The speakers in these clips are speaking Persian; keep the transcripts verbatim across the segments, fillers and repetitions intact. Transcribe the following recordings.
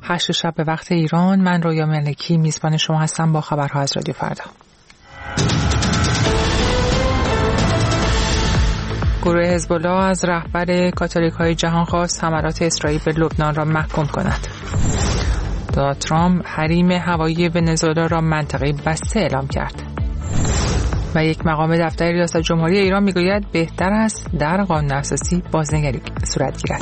هشت شب به وقت ایران. من رویا ملکی میزبان شما هستم با خبرها از رادیو فردا. گروه حزب الله از رهبر کاتولیک‌های جهان خواست حملات اسرائیل به لبنان را محکوم کند. دونالد ترامپ حریم هوایی ونزوئلا را منطقه بسته اعلام کرد. و یک مقام دفتر ریاست جمهوری ایران میگوید بهتر است در قانون اساسی بازنگری صورت گیرد.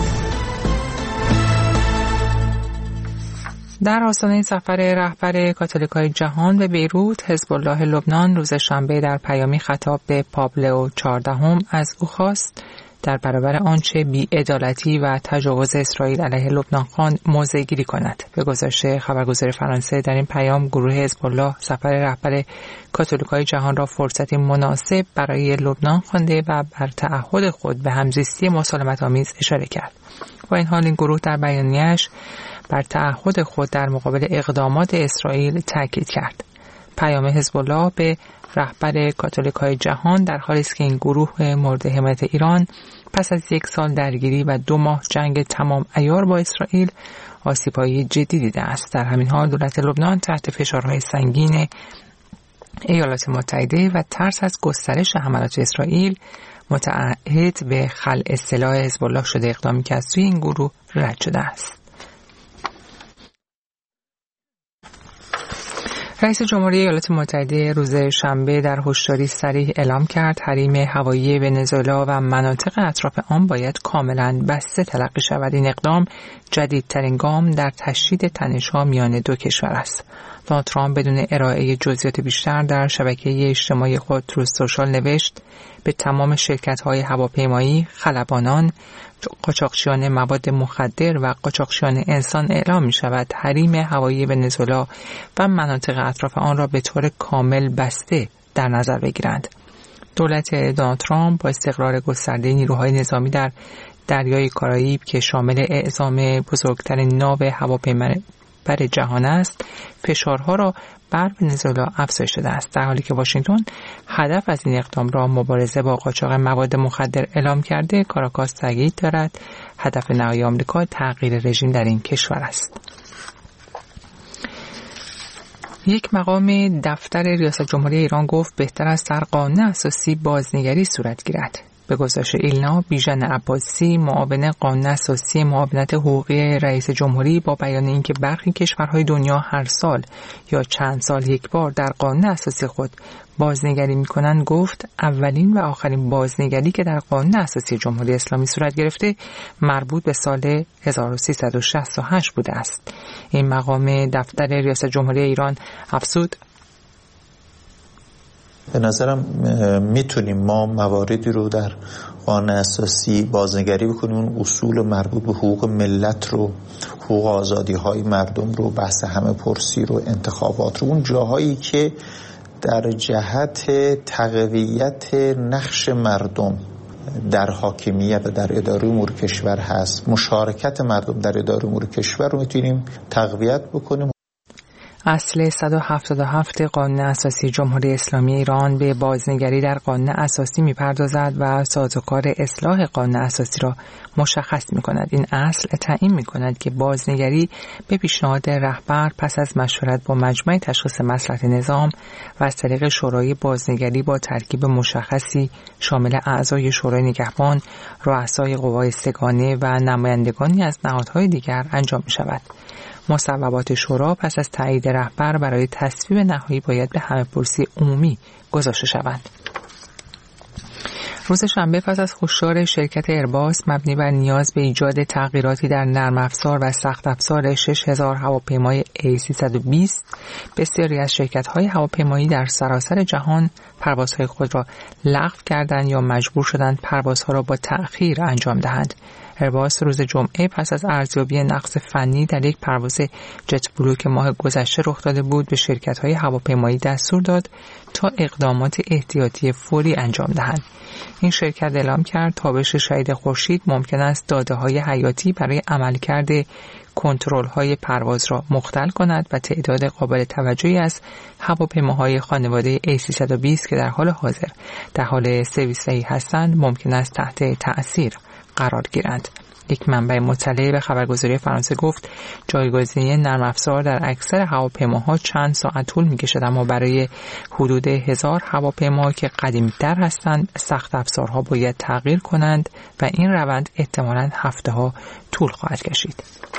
در آستانه سفر رهبر کاتولیک‌های جهان به بیروت، حزب الله لبنان روز شنبه در پیامی خطاب به پاپ لئو چهاردهم از او خواست در برابر آنچه بی‌عدالتی و تجاوز اسرائیل علیه لبنان خان موضع گیری کند. به گزارش خبرگزاری فرانسه در این پیام گروه حزب الله سفر رهبر کاتولیک‌های جهان را فرصتی مناسب برای لبنان خوانده و بر تعهد خود به همزیستی مسالمت‌آمیز اشاره کرد. با این حال این گروه در بیانیه‌اش بر تعهد خود در مقابل اقدامات اسرائیل تاکید کرد. پیام حزب الله به رهبر کاتولیک‌های جهان در حالی است که این گروه مورد حمایت ایران پس از یک سال درگیری و دو ماه جنگ تمام عیار با اسرائیل آسیب‌های جدی دیده است. در همین حال دولت لبنان تحت فشارهای سنگین ایالات متحده و ترس از گسترش حملات اسرائیل متعهد به خلع سلاح حزب الله شده، اقدامی که از سوی این گروه رد شده است. رئیس جمهوری ایالات متحده روز شنبه در هشداری صریح اعلام کرد حریم هوایی ونزوئلا و مناطق اطراف آن باید کاملا بسته تلقی شود. این اقدام جدیدترین گام در تشدید تنش‌ها میان دو کشور است. دونالد ترامپ بدون ارائه جزئیات بیشتر در شبکه اجتماعی خود تروث سوشال نوشت به تمام شرکت‌های هواپیمایی، خلبانان، قاچاقچیان مواد مخدر و قاچاقچیان انسان اعلام می شود حریم هوایی ونزوئلا و مناطق اطراف آن را به طور کامل بسته در نظر بگیرند. دولت دونالد ترامپ با استقرار گسترده نیروهای نظامی در دریای کارائیب که شامل اعزام بزرگترین ناو هواپیمابر جهان است، فشارها را بر ونزوئلا افزایش داده است، در حالی که واشنگتن هدف از این اقدام را مبارزه با قاچاق مواد مخدر اعلام کرده. کاراکاس تاکید دارد هدف نهایی آمریکا تغییر رژیم در این کشور است. یک مقام دفتر ریاست جمهوری ایران گفت بهتر است در قانون اساسی بازنگری صورت گیرد. به گزارش ایلنا، بیژن عباسی، معاون قانون اساسی معاونت حقوقی رئیس جمهوری با بیان اینکه برخی کشورهای دنیا هر سال یا چند سال یک بار در قانون اساسی خود بازنگری می‌کنند گفت اولین و آخرین بازنگری که در قانون اساسی جمهوری اسلامی صورت گرفته مربوط به سال هزار و سیصد و شصت و هشت بوده است. این مقام دفتر ریاست جمهوری ایران افزود به نظرم میتونیم ما مواردی رو در قانون اساسی بازنگری بکنیم، اون اصول مربوط به حقوق ملت رو، حقوق آزادی های مردم رو، بحث همه پرسی رو، انتخابات رو، اون جاهایی که در جهت تقویت نقش مردم در حاکمیت و در اداره امور کشور هست، مشارکت مردم در اداره امور کشور رو میتونیم تقویت بکنیم. اصل صد و هفتاد و هفت قانون اساسی جمهوری اسلامی ایران به بازنگری در قانون اساسی می‌پردازد و سازوکار اصلاح قانون اساسی را مشخص می‌کند. این اصل تعیین می‌کند که بازنگری به پیشنهاد رهبر پس از مشورت با مجمع تشخیص مصلحت نظام و از طریق شورای بازنگری با ترکیب مشخصی شامل اعضای شورای نگهبان، رؤسای قوای سگانه و نمایندگانی از نهادهای دیگر انجام می‌شود. مصوبات شورا پس از تایید رهبر برای تصویب نهایی باید به همه‌پرسی عمومی گذاشته شوند. روز شنبه پس از هشدار شرکت ایرباس مبنی بر نیاز به ایجاد تغییراتی در نرم افزار و سخت افزار شش هزار هواپیمای ای سیصد و بیست، بسیاری از شرکت‌های هواپیمایی در سراسر جهان پروازهای خود را لغو کردند یا مجبور شدند پروازها را با تأخیر انجام دهند. ایرباس روز جمعه پس از ارزیابی نقص فنی در یک پرواز جت بلو که ماه گذشته رخ داده بود به شرکت‌های هواپیمایی دستور داد تا اقدامات احتیاطی فوری انجام دهند. این شرکت اعلام کرد تابش شدید خورشید ممکن است داده‌های حیاتی برای عملکرد کنترل‌های پرواز را مختل کند و تعداد قابل توجهی از هواپیماهای خانواده ای سیصد و بیست که در حال حاضر در حال سرویس دهی هستند ممکن است تحت تأثیر قرار گیرند. یک منبع مطلع به خبرگزاری فرانسه گفت جایگزینی نرم افزار در اکثر هواپیماها چند ساعت طول می‌کشد، اما برای حدود هزار هواپیما که قدیمی‌تر هستند سخت افزارها باید تغییر کنند و این روند احتمالاً هفته‌ها طول خواهد کشید.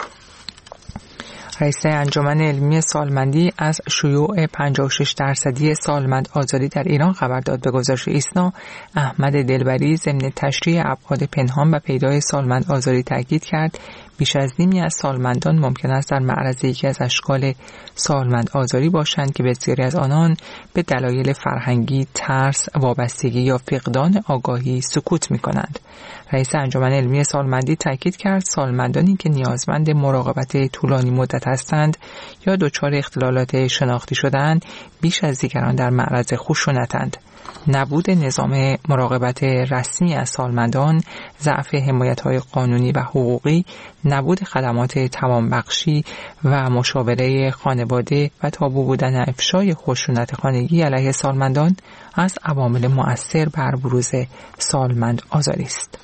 رئیس انجمن علمی سالمندی از شیوع پنجاه و شش درصدی سالمند آزادی در ایران خبر داد. به گزارش ایسنا، احمد دلبری ضمن تشریح ابعاد پنهان و پیدای سالمند آزادی تاکید کرد بیش از نیمی از سالمندان ممکن است در معرض یکی از اشکال سالمند آزاری باشند که بسیاری از آنان به دلایل فرهنگی، ترس، وابستگی یا فقدان آگاهی سکوت می‌کنند. رئیس انجمن علمی سالمندی تاکید کرد سالمندانی که نیازمند مراقبت طولانی مدت هستند یا دچار اختلالات شناختی شده‌اند بیش از دیگران در معرض خشونت‌اند. نبود نظام مراقبت رسمی از سالمندان، ضعف حمایت‌های قانونی و حقوقی، نبود خدمات توانبخشی و مشاوره خانواده و تابو بودن افشای خشونت خانگی علیه سالمندان از عوامل مؤثر بر بروز سالمند آزاری است.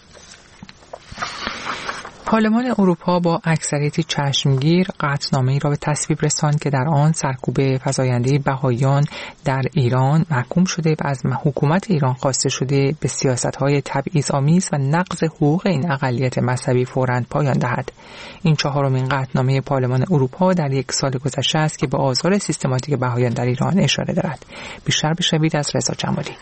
پارلمان اروپا با اکثریتی چشمگیر قطعنامه‌ای را به تصویب رساند که در آن سرکوب فزاینده بهائیان در ایران محکوم شده و از حکومت ایران خواسته شده به سیاست‌های تبعیض‌آمیز و نقض حقوق این اقلیت مذهبی فوراً پایان دهد. این چهارمین قطعنامه پارلمان اروپا در یک سال گذشته است که به آزار سیستماتیک بهائیان در ایران اشاره دارد. بیشتر بشنوید از رضا جمالی.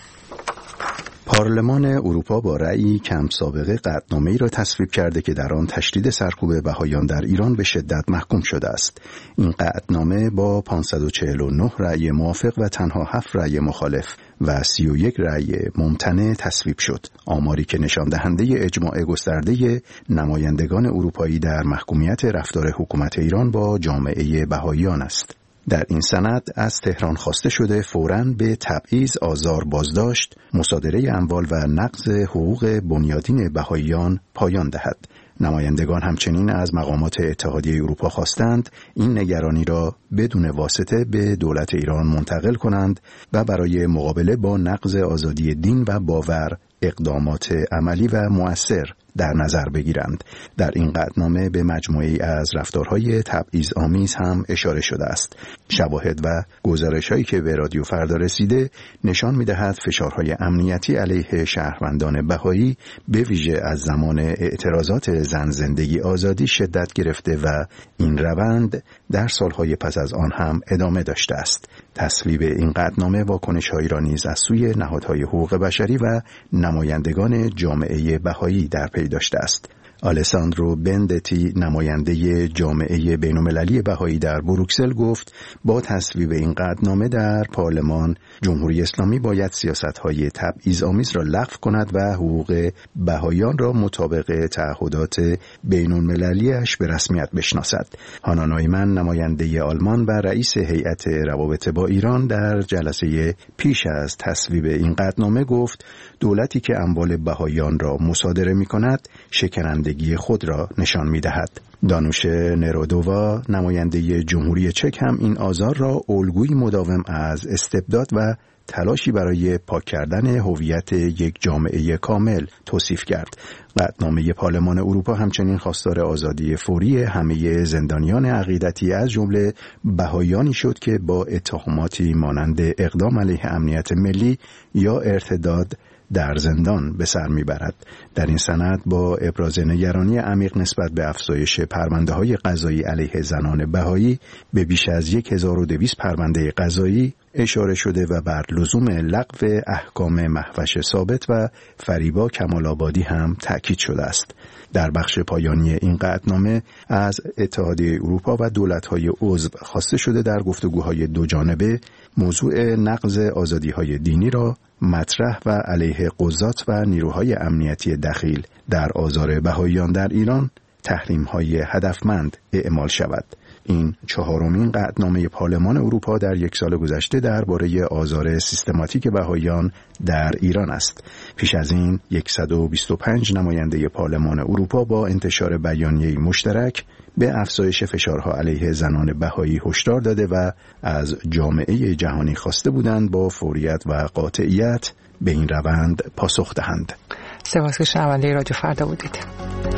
پارلمان اروپا با رأی کم سابقه قطعنامه‌ای را تصویب کرده که در آن تشدید سرکوب بهائیان در ایران به شدت محکوم شده است. این قطعنامه با پانصد و چهل و نه رأی موافق و تنها هفت رأی مخالف و سی و یک رأی ممتنع تصویب شد. آماری که نشان دهنده اجماع گسترده نمایندگان اروپایی در محکومیت رفتار حکومت ایران با جامعه بهائیان است. در این سند از تهران خواسته شده فوراً به تبعیض، آزار، بازداشت، مصادره اموال و نقض حقوق بنیادین بهائیان پایان دهد. نمایندگان همچنین از مقامات اتحادیه اروپا خواستند این نگرانی را بدون واسطه به دولت ایران منتقل کنند و برای مقابله با نقض آزادی دین و باور اقدامات عملی و مؤثر در نظر بگیرند. در این قطعنامه به مجموعه‌ای از رفتارهای تبعیض‌آمیز هم اشاره شده است. شواهد و گزارش‌هایی که به رادیو فردا رسیده نشان می‌دهد فشارهای امنیتی علیه شهروندان بهایی به ویژه از زمان اعتراضات زن زندگی آزادی شدت گرفته و این روند در سالهای پس از آن هم ادامه داشته است. تصویب این قطعنامه واکنش‌هایی را نیز از سوی نهادهای حقوق بشری و نمایندگان جامعه بهایی در پی داشته است. آلساندرو بندتی نماینده جامعه بین‌المللی بهایی در بروکسل گفت با تصویب این قطعنامه در پارلمان جمهوری اسلامی باید سیاست‌های تبعیض‌آمیز را لغو کند و حقوق بهاییان را مطابق تعهدات بین‌المللی‌اش به رسمیت بشناسد. هانا نایمن نماینده آلمان و رئیس هیئت روابط با ایران در جلسه پیش از تصویب این قطعنامه گفت دولتی که اموال بهاییان را مصادره می‌کند شکنندگی خود را نشان می‌دهد. دانوش نرودووا نماینده جمهوری چک هم این آزار را الگویی مداوم از استبداد و تلاشی برای پاک کردن هویت یک جامعه کامل توصیف کرد. قطعنامه پارلمان اروپا همچنین خواستار آزادی فوری همه زندانیان عقیدتی از جمله بهائیانی شد که با اتهاماتی مانند اقدام علیه امنیت ملی یا ارتداد در زندان به سر میبرد. در این سند با ابراز نگرانی عمیق نسبت به افزایش پرونده‌های قضایی علیه زنان بهایی به بیش از هزار و دویست پرونده قضایی اشاره شده و بر لزوم لغو احکام مهوش ثابت و فریبا کمال‌آبادی هم تأکید شده است. در بخش پایانی این قطعنامه از اتحادیه اروپا و دولت‌های عضو خواسته شده در گفتگوهای دو جانبه موضوع نقض آزادی‌های دینی را مطرح و علیه قضات و نیروهای امنیتی دخیل در آزار بهائیان در ایران تحریم‌های هدفمند اعمال شود. این چهارمین قطعنامه پارلمان اروپا در یک سال گذشته درباره آزار سیستماتیک بهائیان در ایران است. پیش از این صد و بیست و پنج نماینده پارلمان اروپا با انتشار بیانیه‌ای مشترک به افزایش فشارها علیه زنان بهایی هشدار داده و از جامعه جهانی خواسته بودند با فوریت و قاطعیت به این روند پاسخ دهند. سپاس که شنونده رادیو فردا بودید.